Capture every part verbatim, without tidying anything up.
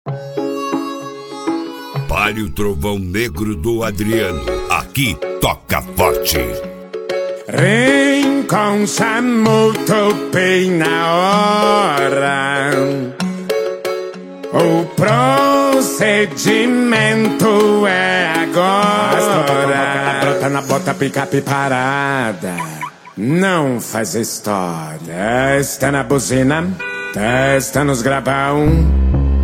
Pare o trovão negro do Adriano. Aqui toca forte. Rincon chamou, topei na hora. O procedimento é agora. Brota na bota, picape parada. Não faz história. Testa na buzina, testa nos gravão.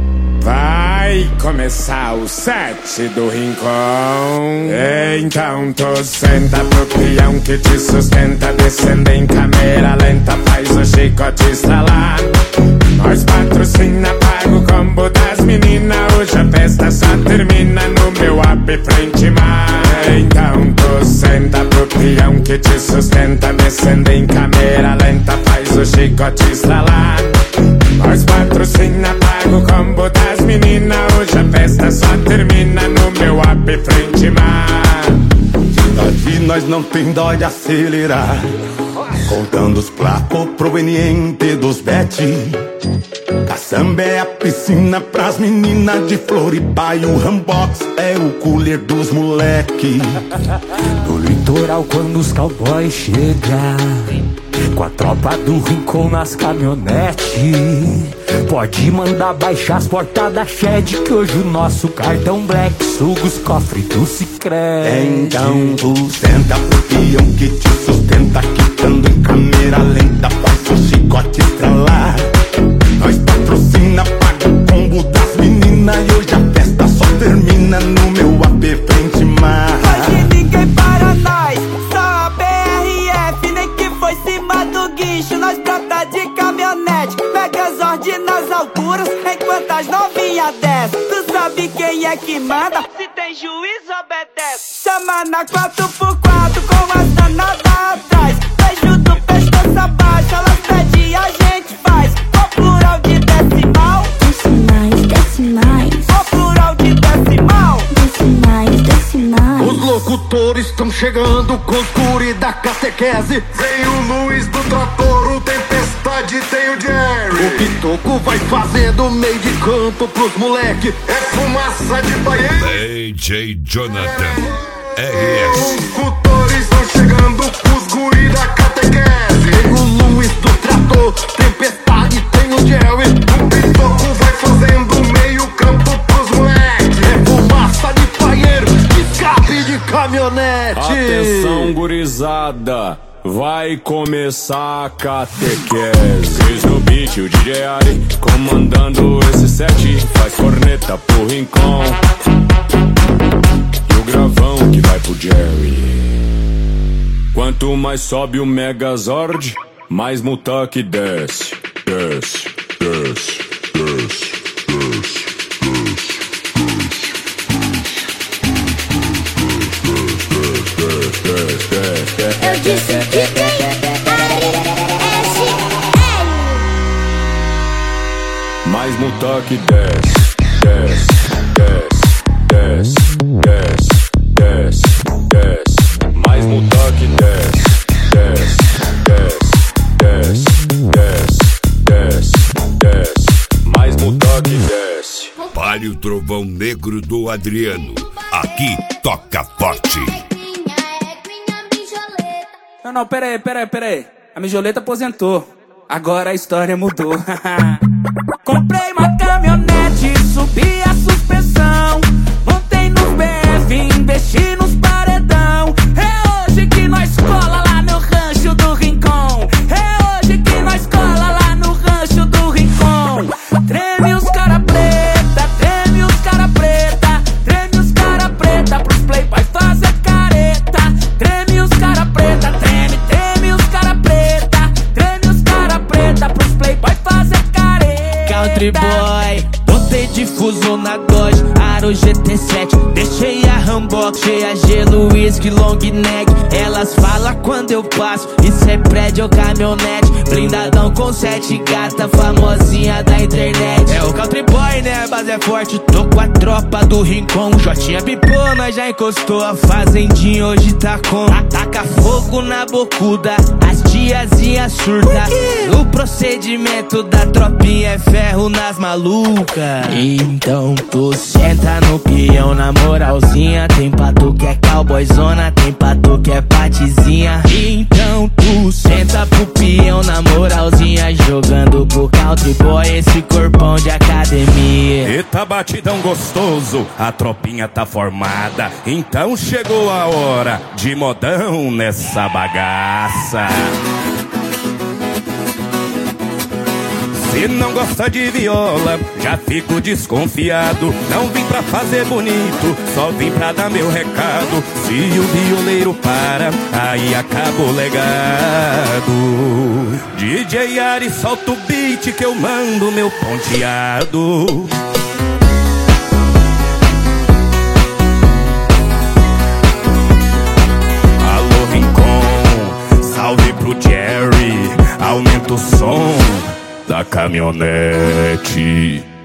Vai começar o set do Rincon. Então tu senta pro peão que te sustenta. Descendo em câmera lenta, faz o chicote estralar. Nós patrocina, paga o combo das meninas. Hoje a festa só termina no meu app frente mar. Então tu senta pro peão que te sustenta. Descendo em câmera lenta, faz o chicote estralar. Nós patrocina, paga o combo das meninas. Hoje a festa só termina no meu app frente mar. Daqui nós não tem dó de acelerar, contando os placos provenientes dos bet. A samba é a piscina pras meninas de Floripa e o Rambox é o cooler dos moleque. No litoral quando os cowboys chegam, com a tropa do Rincon nas caminhonetes, pode mandar baixar as portas da Shed, que hoje o nosso cartão Black suga os cofres do Sicredi. Então tu senta pro peão que te sustenta, quicando em câmera lenta, faz o chicote estralar. Nós patrocina, paga o combo das meninas e hoje a festa só termina no meu app frente mar. Hoje ninguém para nós, só a B R F, nem que foi cima do guincho. Nós brota de caminhonete, Megazord nas alturas, enquanto as novinhas descem. Tu sabe quem é que manda? Se tem juiz, obedece. Chama na quatro por quatro com as danadas atrás. Beijo do pescoço abaixo, elas pedem, a gente faz. O plural de decimal, decimais, decimais. O plural de decimal, decimais, decimais. Os locutores estão chegando com os guri da catequese. Vem o Luiz do trator, o Tempestade, tem o Jerry. O Pitoco vai fazendo meio de campo pros moleque. É fumaça de banheiro. D J Jonathan R S. Os locutores estão chegando com os guri da catequese. Tem o Luiz do trator, Tempestade, tem o Jerry. O Pitoco vai fazendo meio campo pros moleque. É fumaça de banheiro, escape de caminhonete. Atenção, gurizada, vai começar a catequese. Eis no beat o D J Ari, comandando esse set. Faz corneta pro Rincon e o gravão que vai pro Jerry. Quanto mais sobe o Megazord, mais Mutak desce. Desce, desce, desce, desce, desce. Eu disse que tem Mais Mutak desce, desce, desce, desce, desce, desce, desce. Mais Mutak desce, desce, desce, desce, desce, desce, desce. Mais Mutak desce. Pare o trovão negro do Adriano. Aqui toca forte. Não, não, pera aí, pera aí, pera aí. A Mijoleta aposentou. Agora a história mudou. Comprei uma caminhonete, subi a suspensão. Montei nos B F, investi nos paredão. É hoje que nós cola lá no rancho do Rincon. É hoje que nós cola lá no rancho do Rincon. Treme os cara preta, treme os cara preta. Treme os cara preta pros playboy fazer careta. Treme os cara preta, treme, treme os cara preta. Treme os cara preta pros playboy fazer careta. Country boy, botei difuso na Dodge. para o G T sete. Deixei a Rambox cheia, gelo, whisky, long neck. Elas falam quando eu passo, isso é prédio ou caminhonete. Blindadão com sete gata, famosinha da internet. É o country boy, né, a base é forte. Tô com a tropa do Rincon. Jotinha pipou, nós já encostou. A fazendinha hoje tá com. Ataca fogo na bocuda, as tiazinhas surda. O procedimento da tropinha é ferro nas malucas. Então tu senta no peão na moralzinha. Tem pra tu que é cowboyzona, tem pra tu que é patizinha. Então tu senta pro peão na moralzinha, jogando pro country boy esse corpão de academia. Eita batidão gostoso, a tropinha tá formada. Então chegou a hora de modão nessa bagaça. Se não gosta de viola, já fico desconfiado. Não vim pra fazer bonito, só vim pra dar meu recado. Se o violeiro para, aí acaba o legado. D J Ari, solta o beat que eu mando meu ponteado. Alô Rincon, salve pro Jerry, aumenta o som da caminhonete.